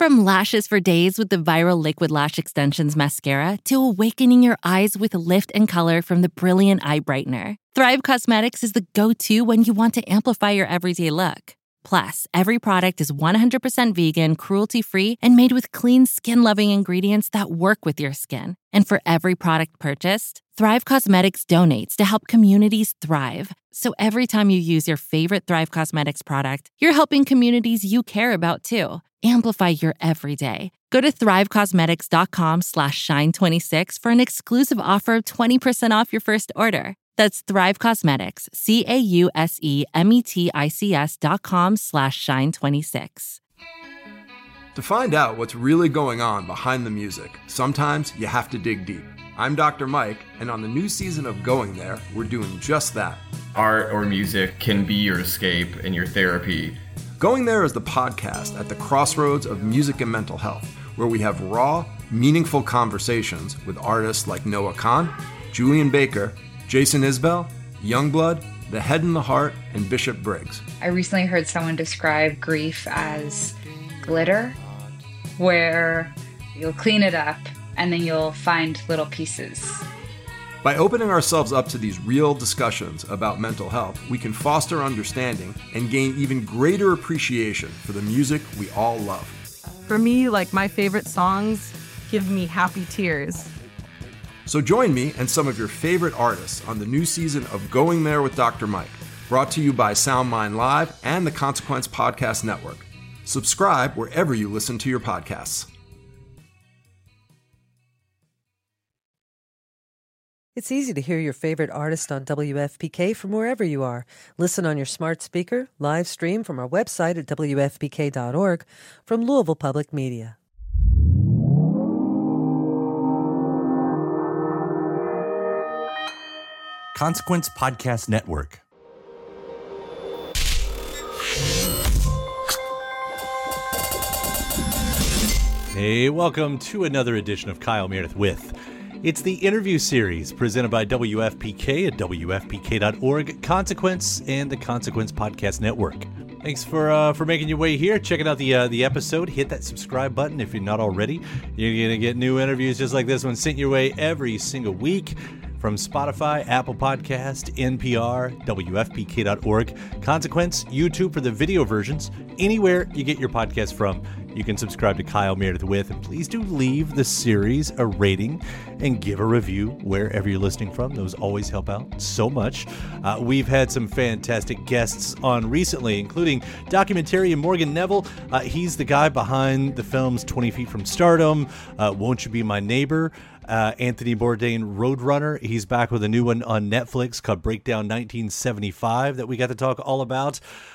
From lashes for days with the viral Liquid Lash Extensions mascara to awakening your eyes with lift and color from the Brilliant Eye Brightener, Thrive Causemetics is the go-to when you want to amplify your everyday look. Plus, every product is 100% vegan, cruelty-free, and made with clean, skin-loving ingredients that work with your skin. And for every product purchased, Thrive Causemetics donates to help communities thrive. So every time you use your favorite Thrive Causemetics product, you're helping communities you care about too. Amplify your everyday. Go to thrivecausemetics.com/shine26 for an exclusive offer of 20% off your first order. That's Thrive Causemetics, CAUSEMETICS.com/shine26. To find out what's really going on behind the music, sometimes you have to dig deep. I'm Dr. Mike, and on the new season of Going There, we're doing just that. Art or music can be your escape and your therapy. Going There is the podcast at the crossroads of music and mental health, where we have raw, meaningful conversations with artists like Noah Kahn, Julian Baker, Jason Isbell, Youngblood, The Head and the Heart, and Bishop Briggs. I recently heard someone describe grief as glitter, where you'll clean it up and then you'll find little pieces. By opening ourselves up to these real discussions about mental health, we can foster understanding and gain even greater appreciation for the music we all love. For me, my favorite songs give me happy tears. So join me and some of your favorite artists on the new season of Going There with Dr. Mike, brought to you by SoundMind Live and the Consequence Podcast Network. Subscribe wherever you listen to your podcasts. It's easy to hear your favorite artist on WFPK from wherever you are. Listen on your smart speaker, live stream from our website at WFPK.org from Louisville Public Media. Consequence Podcast Network. Hey, welcome to another edition of Kyle Meredith With. It's the interview series presented by WFPK at WFPK.org, Consequence, and the Consequence Podcast Network. Thanks for making your way here, checking out the episode. Hit that subscribe button if you're not already. You're going to get new interviews just like this one sent your way every single week from Spotify, Apple Podcast, NPR, WFPK.org, Consequence, YouTube for the video versions. Anywhere you get your podcast from, you can subscribe to Kyle Meredith With, and please do leave the series a rating and give a review wherever you're listening from. Those always help out so much. We've had some fantastic guests on recently, including documentarian Morgan Neville. He's the guy behind the films 20 Feet from Stardom, Won't You Be My Neighbor, Anthony Bourdain Roadrunner. He's back with a new one on Netflix called Breakdown 1975 that we got to talk all about.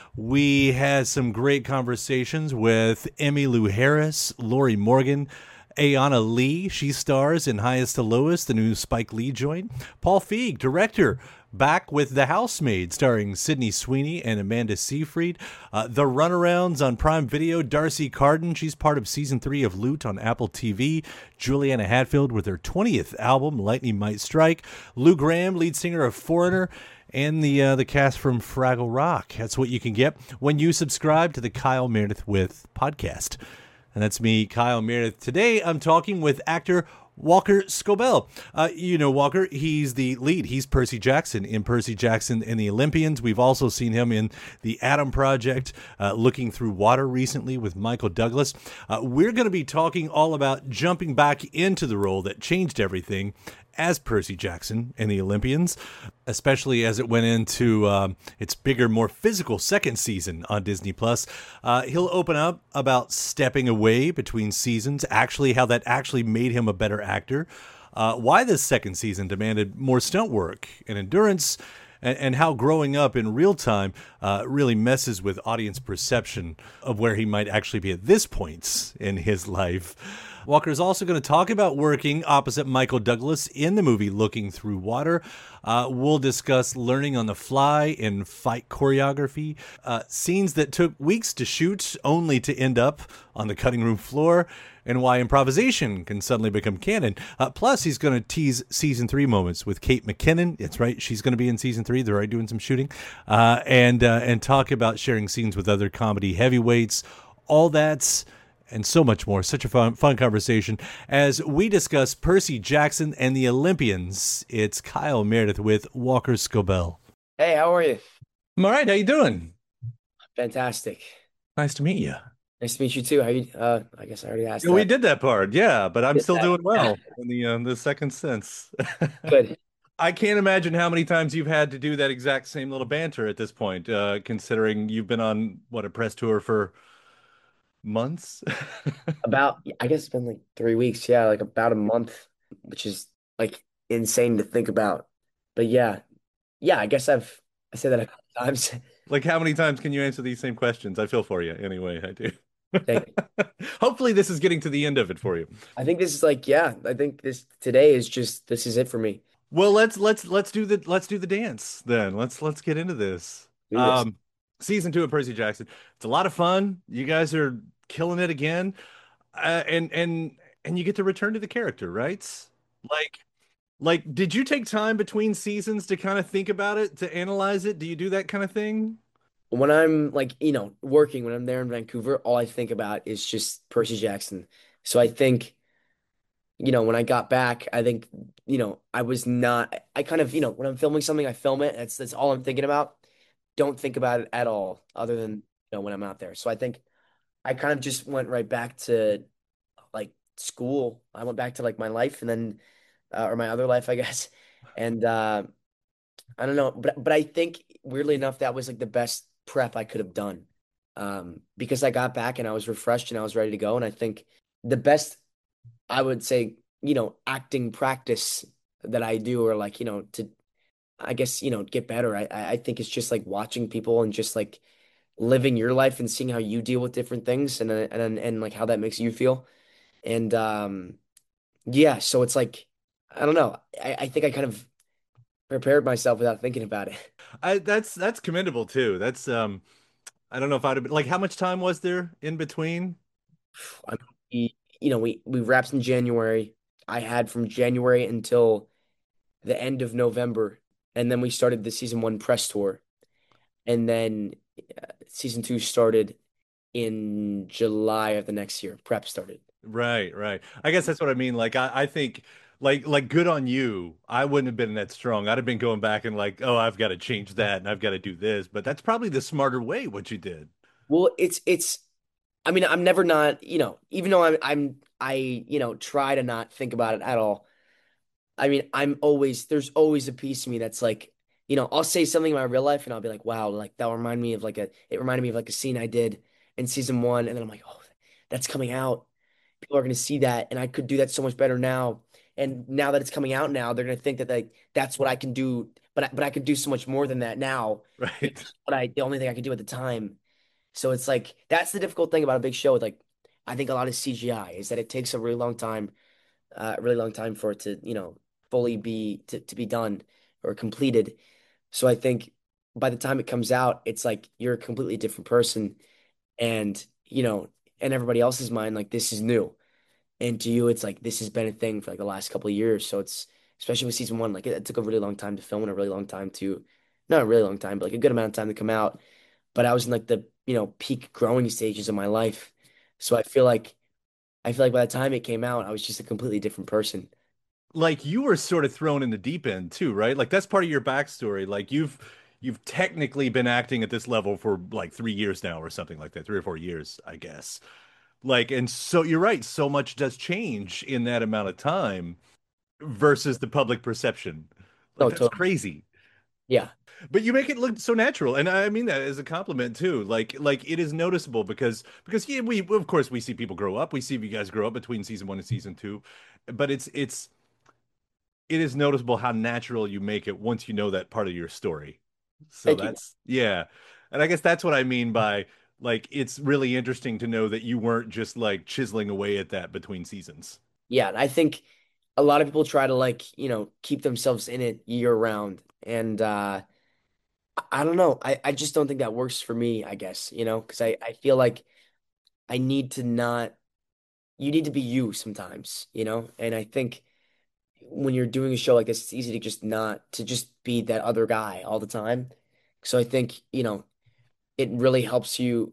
We had some great conversations with Emmylou Harris, Lori Morgan, Ayanna Lee. She stars in Highest to Lowest, the new Spike Lee joint. Paul Feig, director, back with The Housemaid, starring Sydney Sweeney and Amanda Seyfried. The Runarounds on Prime Video. Darcy Carden, she's part of Season 3 of Loot on Apple TV. Juliana Hatfield with her 20th album, Lightning Might Strike. Lou Gramm, lead singer of Foreigner. And the cast from Fraggle Rock. That's what you can get when you subscribe to the Kyle Meredith With podcast. And that's me, Kyle Meredith. Today, I'm talking with actor Walker Scobell. You know Walker, he's the lead. He's Percy Jackson in Percy Jackson and the Olympians. We've also seen him in The Adam Project, Looking Through Water recently with Michael Douglas. We're going to be talking all about jumping back into the role that changed everything as Percy Jackson and the Olympians, especially as it went into its bigger, more physical second season on Disney+. He'll open up about stepping away between seasons, actually how that actually made him a better actor, why this second season demanded more stunt work and endurance, and how growing up in real time really messes with audience perception of where he might actually be at this point in his life. Walker is also going to talk about working opposite Michael Douglas in the movie Looking Through Water. We'll discuss learning on the fly in fight choreography, scenes that took weeks to shoot only to end up on the cutting room floor, and why improvisation can suddenly become canon. Plus, he's going to tease Season 3 moments with Kate McKinnon. That's right, she's going to be in Season 3. They're already doing some shooting. And talk about sharing scenes with other comedy heavyweights. All that's and so much more. Such a fun conversation as we discuss Percy Jackson and the Olympians. It's Kyle Meredith with Walker Scobell. Hey, how are you? I'm all right. How you doing? Fantastic. Nice to meet you. Nice to meet you too. How you? I guess I already asked Yeah, we that. did that part, yeah, but I'm Did still that. doing well in the second sense. Good. I can't imagine how many times you've had to do that exact same little banter at this point, considering you've been on a press tour for months. About, I guess it's been like 3 weeks. Yeah, like about a month, which is like insane to think about. But yeah. I said that a couple times. Like, how many times can you answer these same questions? I feel for you. Anyway, I do. Thank you. Hopefully, this is getting to the end of it for you. I think this is like, yeah. I think this is it for me. Well, let's do the dance then. Let's get into this. Do this. Season 2 of Percy Jackson. It's a lot of fun. You guys are killing it again, and you get to return to the character, right? Like, did you take time between seasons to kind of think about it, to analyze it? Do you do that kind of thing? When I'm like, working, when I'm there in Vancouver, all I think about is just Percy Jackson. So I think, when I got back, I think, I was not, I kind of, when I'm filming something, I film it. That's all I'm thinking about. Don't think about it at all, other than, when I'm out there. So I think I kind of just went right back to like school. I went back to like my life and then, or my other life, I guess. And I don't know, but I think weirdly enough, that was like the best prep I could have done. Because I got back and I was refreshed and I was ready to go. And I think the best, I would say, acting practice that I do, or like, to, I guess, get better. I think it's just like watching people and just like living your life and seeing how you deal with different things, and like how that makes you feel. And yeah, so it's like, I don't know. I think I kind of prepared myself without thinking about it. That's commendable too. That's I don't know if I'd have been like, how much time was there in between? I mean, we wrapped in January. I had from January until the end of November, and then we started the season 1 press tour, and then season 2 started in July of the next year. Prep started. Right, right. I guess that's what I mean. Like, I think good on you. I wouldn't have been that strong. I'd have been going back and like, oh, I've got to change that and I've got to do this. But that's probably the smarter way what you did. Well, it's. I mean, I'm never not. Even though I try to not think about it at all. I mean, there's always a piece of me that's like, I'll say something in my real life and I'll be like, wow, like that it reminded me of like a scene I did in season 1. And then I'm like, oh, that's coming out. People are going to see that. And I could do that so much better now. And now that it's coming out now, they're going to think that like, that's what I can do. But I could do so much more than that now. Right. But the only thing I could do at the time. So it's like, that's the difficult thing about a big show. Like, I think a lot of CGI is that it takes a really long time for it to, fully to be done or completed. So I think by the time it comes out, it's like you're a completely different person, and in everybody else's mind, like this is new. And to you, it's like this has been a thing for like the last couple of years. So it's especially with season 1, like it took a really long time to film and a really long time to, not a really long time, but like a good amount of time to come out. But I was in like the, peak growing stages of my life. So I feel like by the time it came out, I was just a completely different person. Like, you were sort of thrown in the deep end too, right? Like, that's part of your backstory. Like, you've technically been acting at this level for like 3 years now or something like that, 3 or 4 years, I guess. Like, and so you're right, so much does change in that amount of time versus the public perception. Like, No, that's totally. crazy. Yeah. But you make it look so natural, and I mean that as a compliment too. Like it is noticeable because yeah, we of course we see people grow up. We see you guys grow up between season 1 and season 2, but it is noticeable how natural you make it once you know that part of your story. So Thank you. that's, yeah. And I guess that's what I mean by, like, it's really interesting to know that you weren't just like chiseling away at that between seasons. Yeah. And I think a lot of people try to like, keep themselves in it year round. And I don't know. I just don't think that works for me, I guess, because I feel like I need to not, you need to be you sometimes, And I think when you're doing a show like this, it's easy to just not to just be that other guy all the time. So I think, it really helps you.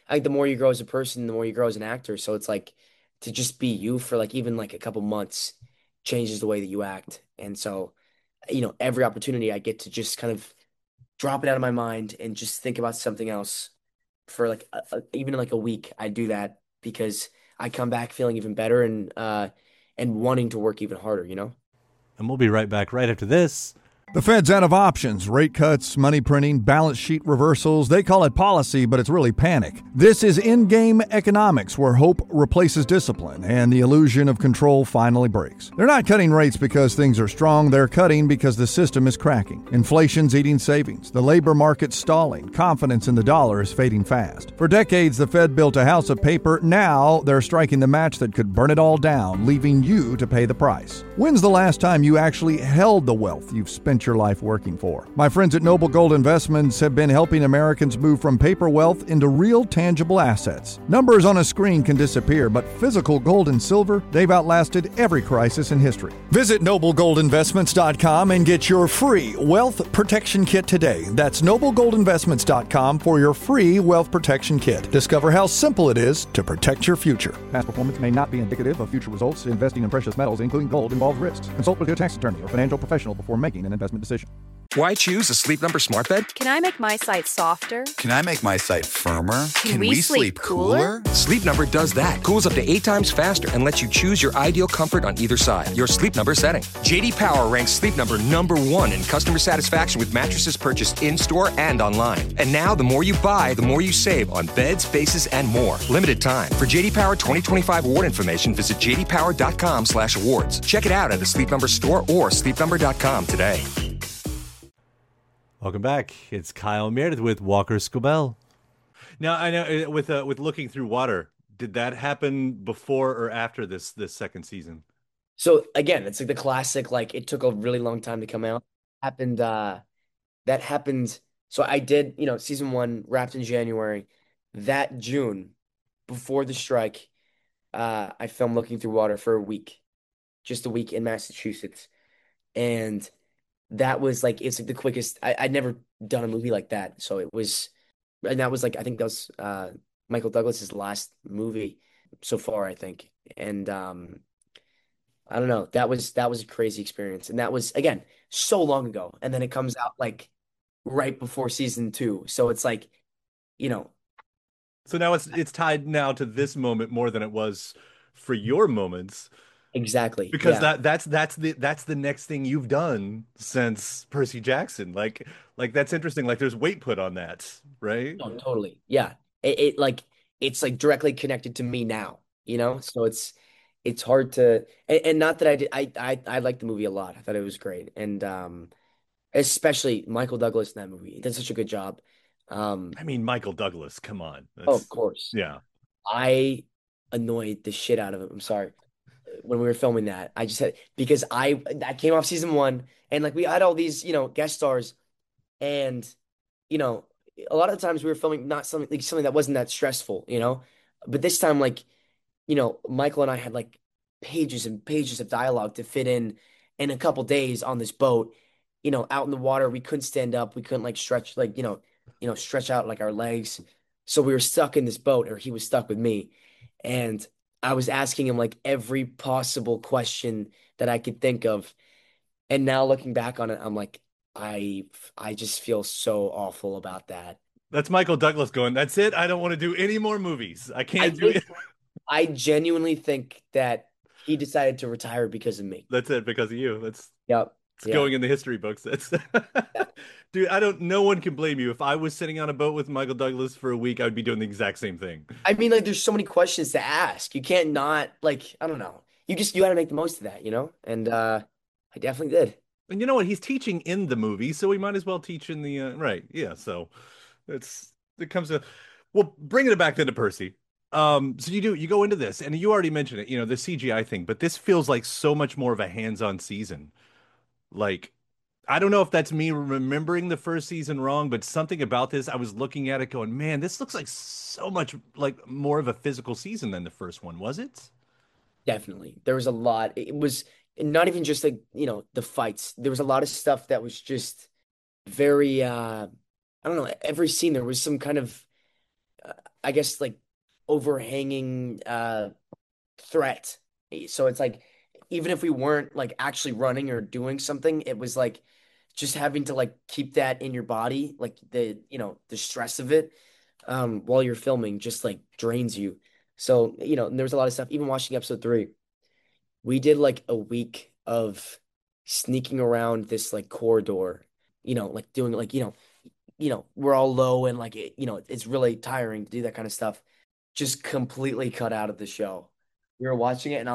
I think the more you grow as a person, the more you grow as an actor. So it's like to just be you for like even like a couple months changes the way that you act. And so, every opportunity I get to just kind of drop it out of my mind and just think about something else for like even like a week. I do that because I come back feeling even better and wanting to work even harder, And we'll be right back right after this. The Fed's out of options, rate cuts, money printing, balance sheet reversals. They call it policy, but it's really panic. This is in-game economics where hope replaces discipline and the illusion of control finally breaks. They're not cutting rates because things are strong. They're cutting because the system is cracking. Inflation's eating savings. The labor market's stalling. Confidence in the dollar is fading fast. For decades, the Fed built a house of paper. Now they're striking the match that could burn it all down, leaving you to pay the price. When's the last time you actually held the wealth you've spent your life working for? My friends at Noble Gold Investments have been helping Americans move from paper wealth into real tangible assets. Numbers on a screen can disappear, but physical gold and silver, they've outlasted every crisis in history. Visit noblegoldinvestments.com and get your free wealth protection kit today. That's noblegoldinvestments.com for your free wealth protection kit. Discover how simple it is to protect your future. Past performance may not be indicative of future results. Investing in precious metals, including gold, involves risks. Consult with your tax attorney or financial professional before making an investment decision. Why choose a Sleep Number smart bed? Can I make my site softer? Can I make my site firmer? Can we sleep cooler? Sleep Number does that. Cools up to 8 times faster and lets you choose your ideal comfort on either side. Your Sleep Number setting. JD Power ranks Sleep Number #1 in customer satisfaction with mattresses purchased in-store and online. And now, the more you buy, the more you save on beds, bases, and more. Limited time. For JD Power 2025 award information, visit jdpower.com/awards. Check it out at a Sleep Number store or sleepnumber.com today. Welcome back. It's Kyle Meredith with Walker Scobell. Now, I know with Looking Through Water, did that happen before or after this second season? So again, it's like the classic, like it took a really long time to come out. That happened. So I did, season 1 wrapped in January. That June, before the strike, I filmed Looking Through Water for a week, just a week in Massachusetts. And that was like, it's like the quickest, I'd never done a movie like that. So it was, and that was like, I think that was Michael Douglas's last movie so far, I think. And I don't know, that was a crazy experience. And that was, again, so long ago. And then it comes out like right before season 2. So it's like, So now it's tied now to this moment more than it was for your moments. Exactly. Because yeah. that's the next thing you've done since Percy Jackson. Like that's interesting. Like there's weight put on that, right? Oh, totally. Yeah. It's like directly connected to me now, So it's hard to, and not that I liked the movie a lot. I thought it was great. And especially Michael Douglas in that movie. He did such a good job. I mean, Michael Douglas, come on. Of course. Yeah. I annoyed the shit out of him. I'm sorry. When we were filming that, I just had, because I came off season 1 and like we had all these, guest stars, and, a lot of the times we were filming not something that wasn't that stressful, but this time, like, Michael and I had like pages and pages of dialogue to fit in a couple days on this boat, out in the water. We couldn't stand up. We couldn't like stretch, like, stretch out like our legs. So we were stuck in this boat, or he was stuck with me. And I was asking him like every possible question that I could think of. And now looking back on it, I'm like, I just feel so awful about that. That's Michael Douglas going, that's it. I don't want to do any more movies. I can't do it. I genuinely think that he decided to retire because of me. That's it, because of you. Yep. It's going in the history books. That's dude, no one can blame you. If I was sitting on a boat with Michael Douglas for a week, I would be doing the exact same thing. I mean, like, there's so many questions to ask. You can't not, like, I don't know. You got to make the most of that, And I definitely did. And you know what? He's teaching in the movie, so we might as well teach in the right. Yeah, so it comes to, well, bringing it back then to Percy. So you go into this, and you already mentioned it, the CGI thing, but this feels like so much more of a hands-on season. Like, I don't know if that's me remembering the first season wrong, but something about this, I was looking at it going, man, this looks like so much like more of a physical season than the first one, was it? Definitely. There was a lot. It was not even just like, the fights. There was a lot of stuff that was just very, I don't know, every scene there was some kind of, I guess like overhanging threat. So it's like even if we weren't like actually running or doing something, it was like just having to like keep that in your body, like the stress of it while you're filming just like drains you. So, and there was a lot of stuff. Even watching episode 3, we did like a week of sneaking around this like corridor, like doing like, we're all low and like it's really tiring to do that kind of stuff. Just completely cut out of the show. We were watching it and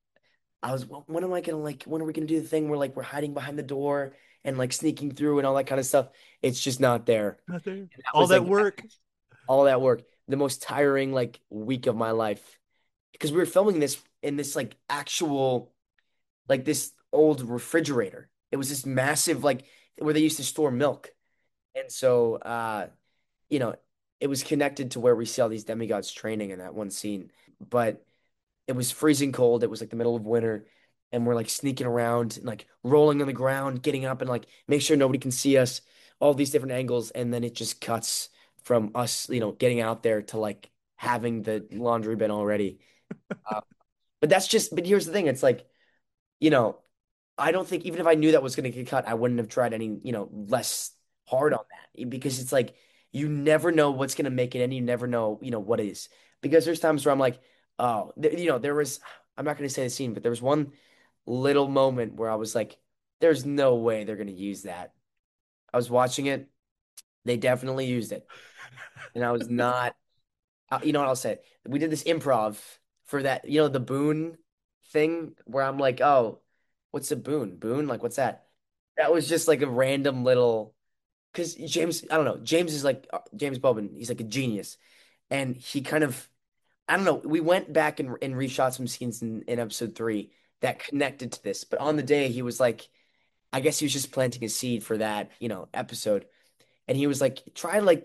when am I gonna like when are we gonna do the thing where like we're hiding behind the door and like sneaking through and all that kind of stuff? It's just not there. Not there. And All was that like work. all that work. The most tiring like week of my life. Because we were filming this in this like actual like this old refrigerator. It was this massive like where they used to store milk. And so you know, it was connected to where we see all these demigods training in that one scene. But it was freezing cold. It was like the middle of winter, and we're like sneaking around and like rolling on the ground, getting up and like make sure nobody can see us, all these different angles, and then it just cuts from us, getting out there to like having the laundry bin already. Uh, but here's the thing, it's like, you know, I don't think even if I knew that was going to get cut, I wouldn't have tried any, less hard on that because it's like you never know what's going to make it and you never know, what is. Because there's times where I'm like, oh, there was, I'm not going to say the scene, but there was one little moment where I was like, there's no way they're going to use that. I was watching it. They definitely used it. And I was not, you know what I'll say? We did this improv for that, the Boone thing where I'm like, oh, what's a Boone? Boone? Like, what's that? That was just like a random little, because James, I don't know, James is like, James Boban, he's like a genius. And he kind of, I don't know, we went back and reshot some scenes in episode 3 that connected to this. But on the day, he was like, I guess he was just planting a seed for that, episode. And he was like, try like,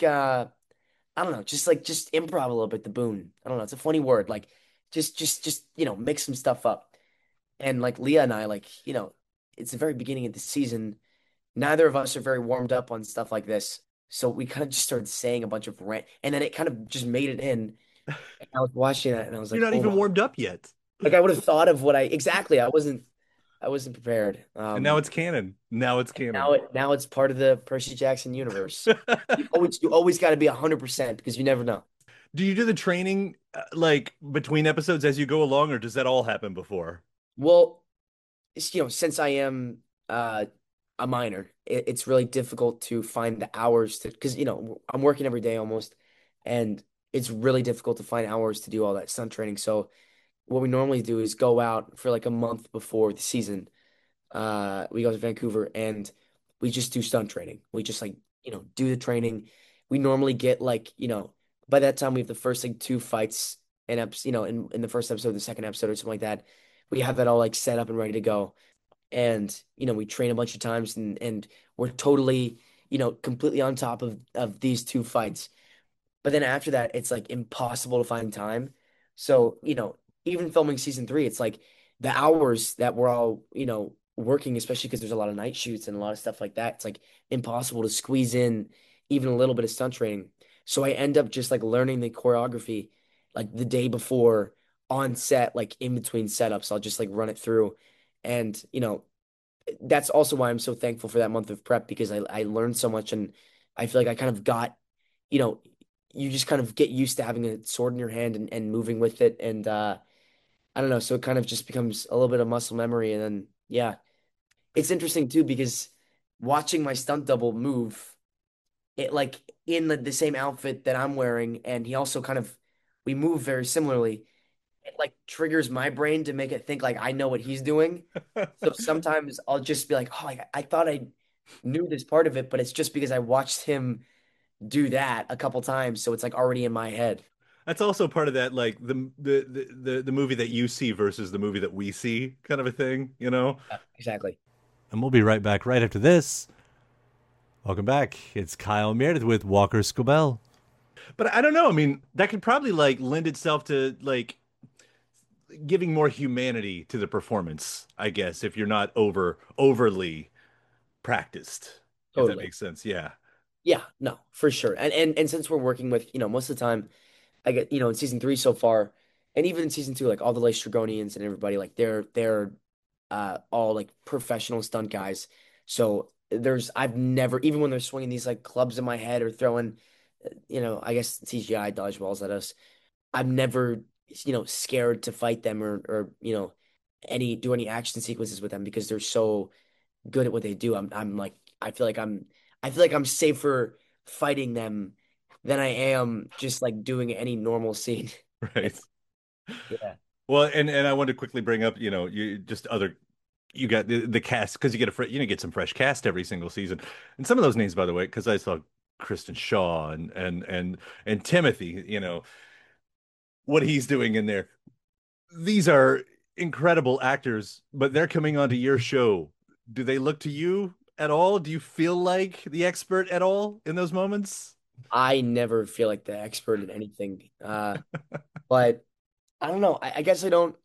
I don't know, just improv a little bit, the Boone. I don't know, it's a funny word. Like, just, make some stuff up. And like Leah and I, like, it's the very beginning of the season. Neither of us are very warmed up on stuff like this. So we kind of just started saying a bunch of rant, and then it kind of just made it in. And I was watching that, and I was like, You're not "Oh even my!" warmed up yet. Like I would have thought of what I exactly. I wasn't prepared. And now it's canon. Now it's canon. Now it's part of the Percy Jackson universe. You always got to be 100% because you never know. Do you do the training like between episodes as you go along, or does that all happen before? Well, since I am a minor, it's really difficult to find the hours to because I'm working every day almost, and it's really difficult to find hours to do all that stunt training. So what we normally do is go out for like a month before the season. We go to Vancouver and we just do stunt training. We just like, do the training. We normally get like, by that time we have the first like 2 fights in in the first episode, the second episode or something like that. We have that all like set up and ready to go. And, we train a bunch of times and we're totally, completely on top of these 2 fights. But then after that, it's like impossible to find time. So, even filming season 3, it's like the hours that we're all, working, especially because there's a lot of night shoots and a lot of stuff like that. It's like impossible to squeeze in even a little bit of stunt training. So I end up just like learning the choreography like the day before on set, like in between setups. I'll just like run it through. And, that's also why I'm so thankful for that month of prep because I learned so much and I feel like I kind of got, you know, you just kind of get used to having a sword in your hand and moving with it. And I don't know. So it kind of just becomes a little bit of muscle memory. And then, yeah, it's interesting too because watching my stunt double move, it like in the same outfit that I'm wearing, and he also kind of, we move very similarly. It like triggers my brain to make it think like I know what he's doing. So sometimes I'll just be like, oh, I thought I knew this part of it, but it's just because I watched him do that a couple times, so it's like already in my head. That's also part of that, like the movie that you see versus the movie that we see, kind of a thing, you know? Exactly. And we'll be right back right after this. Welcome back. It's Kyle Meredith with Walker Scobell. But I don't know. I mean, that could probably like lend itself to like giving more humanity to the performance, I guess, if you're not overly practiced. If that Totally. makes sense. Yeah. Yeah, no, for sure. And since we're working with, most of the time I get, in season 3 so far, and even in season 2, like all the Stragonians and everybody, like they're all like professional stunt guys. So I've never, even when they're swinging these like clubs in my head or throwing, I guess CGI dodgeballs at us, I'm never, scared to fight them or do any action sequences with them because they're so good at what they do. I'm like, I feel like I'm safer fighting them than I am just like doing any normal scene. Right. Yeah. Well, and I wanted to quickly bring up, you got the cast because you get some fresh cast every single season, and some of those names, by the way, because I saw Kristen Shaw and Timothy, what he's doing in there. These are incredible actors, but they're coming onto your show. Do they look to you at all? Do you feel like the expert at all in those moments? I never feel like the expert in anything. But I don't know. I guess I don't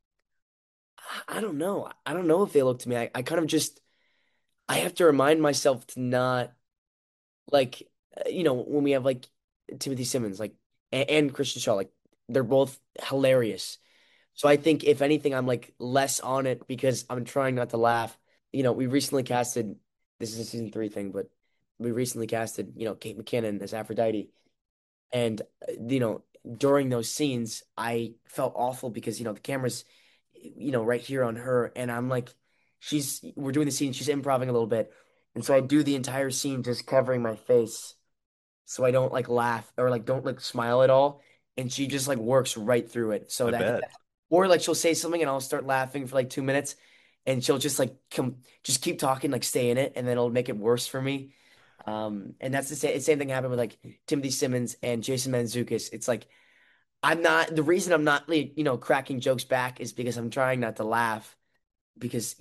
know. I don't know if they look to me. I kind of just, I have to remind myself to not like, when we have like Timothy Simmons, like, and Christian Shaw, like they're both hilarious. So I think if anything, I'm like less on it because I'm trying not to laugh. We recently casted, this is a season 3 thing, but we recently casted, Kate McKinnon as Aphrodite. And, during those scenes, I felt awful because, the camera's, right here on her. And I'm like, we're doing the scene, she's improvising a little bit. And so I do the entire scene just covering my face so I don't like laugh or like don't like smile at all. And she just like works right through it. So or like she'll say something and I'll start laughing for like 2 minutes and she'll just like just keep talking, like stay in it, and then it'll make it worse for me. And that's the same thing happened with like Timothy Simmons and Jason Mantzoukas. It's like the reason I'm not like, cracking jokes back is because I'm trying not to laugh because,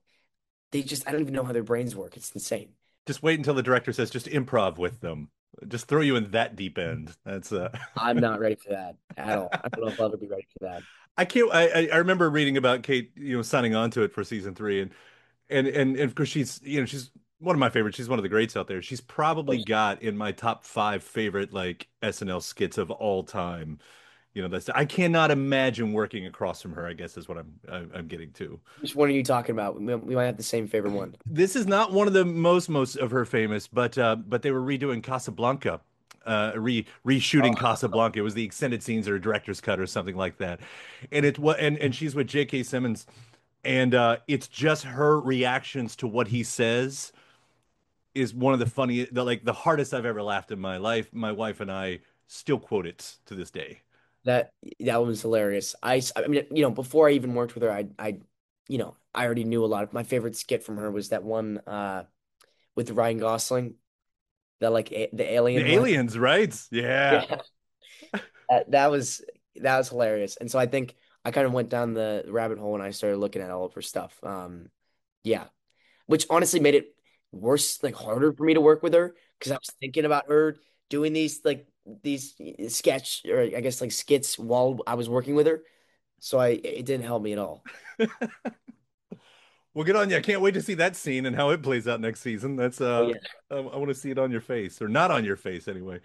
I don't even know how their brains work. It's insane. Just wait until the director says just improv with them. Just throw you in that deep end. That's I'm not ready for that at all. I don't know if I'll ever be ready for that. I can't. I remember reading about Kate, signing on to it for season 3, and of course she's one of my favorites. She's one of the greats out there. She's probably got in my top 5 favorite like SNL skits of all time. I cannot imagine working across from her, I guess is what I'm getting to. Which one are you talking about? We might have the same favorite one. This is not one of the most of her famous, but they were redoing Casablanca, reshooting Casablanca. It was the extended scenes or a director's cut or something like that. And she's with J.K. Simmons, and it's just her reactions to what he says is one of the funniest, the hardest I've ever laughed in my life. My wife and I still quote it to this day. That one was hilarious. I mean, before I even worked with her, I already knew a lot of my favorite skit from her was that one with Ryan Gosling, the alien. The aliens, right? Yeah. That was hilarious. And so I think I kind of went down the rabbit hole when I started looking at all of her stuff. Yeah, which honestly made it worse, like harder for me to work with her because I was thinking about her doing these sketch or I guess like skits while I was working with her. So it didn't help me at all. Well, good on you. I can't wait to see that scene and how it plays out next season. That's I want to see it on your face or not on your face anyway.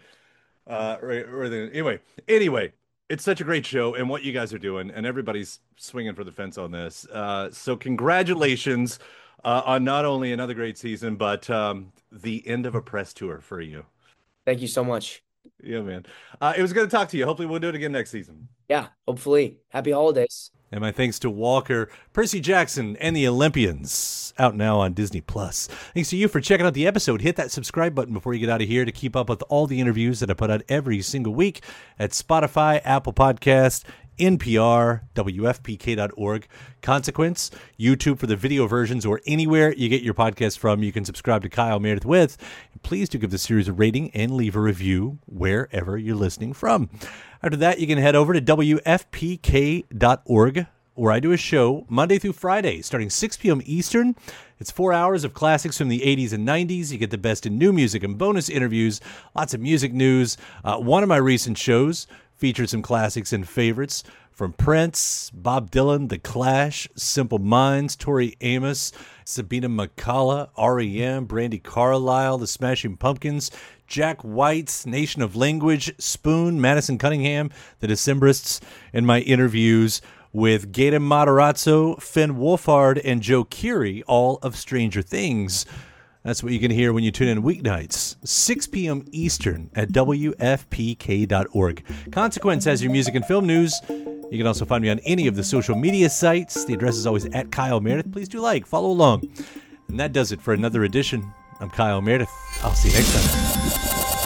Anyway, it's such a great show and what you guys are doing and everybody's swinging for the fence on this. So congratulations on not only another great season, but the end of a press tour for you. Thank you so much. Yeah, man. It was good to talk to you. Hopefully we'll do it again next season. Yeah, hopefully. Happy holidays. And my thanks to Walker, Percy Jackson, and the Olympians, out now on Disney+. Thanks to you for checking out the episode. Hit that subscribe button before you get out of here to keep up with all the interviews that I put out every single week at Spotify, Apple Podcast, NPR, WFPK.org, Consequence, YouTube for the video versions, or anywhere you get your podcast from. You can subscribe to Kyle Meredith With. And please do give the series a rating and leave a review wherever you're listening from. After that, you can head over to WFPK.org, where I do a show Monday through Friday, starting 6 p.m. Eastern. It's 4 hours of classics from the 80s and 90s. You get the best in new music and bonus interviews, lots of music news. One of my recent shows Featured some classics and favorites from Prince, Bob Dylan, The Clash, Simple Minds, Tori Amos, Sabina McCullough, R.E.M., Brandi Carlile, The Smashing Pumpkins, Jack White, Nation of Language, Spoon, Madison Cunningham, The Decemberists, and my interviews with Gaten Matarazzo, Finn Wolfhard, and Joe Keery, all of Stranger Things. That's what you can hear when you tune in weeknights, 6 p.m. Eastern at WFPK.org. Consequence has your music and film news. You can also find me on any of the social media sites. The address is always at Kyle Meredith. Please do follow along. And that does it for another edition. I'm Kyle Meredith. I'll see you next time.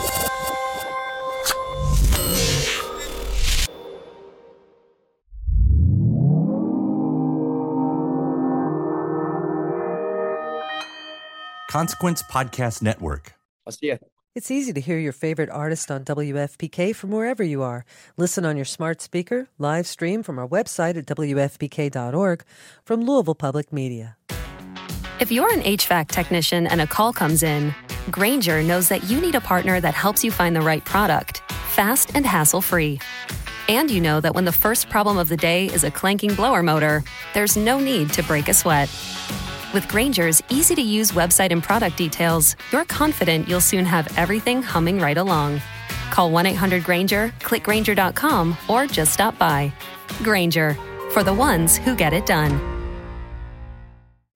Consequence Podcast Network. I'll see you. It's easy to hear your favorite artist on WFPK from wherever you are. Listen on your smart speaker, live stream from our website at WFPK.org, from Louisville Public Media. If you're an HVAC technician and a call comes in, Grainger knows that you need a partner that helps you find the right product, fast and hassle-free. And you know that when the first problem of the day is a clanking blower motor, there's no need to break a sweat. With Grainger's easy-to-use website and product details, you're confident you'll soon have everything humming right along. Call 1-800-GRAINGER, click Grainger.com, or just stop by. Grainger, for the ones who get it done.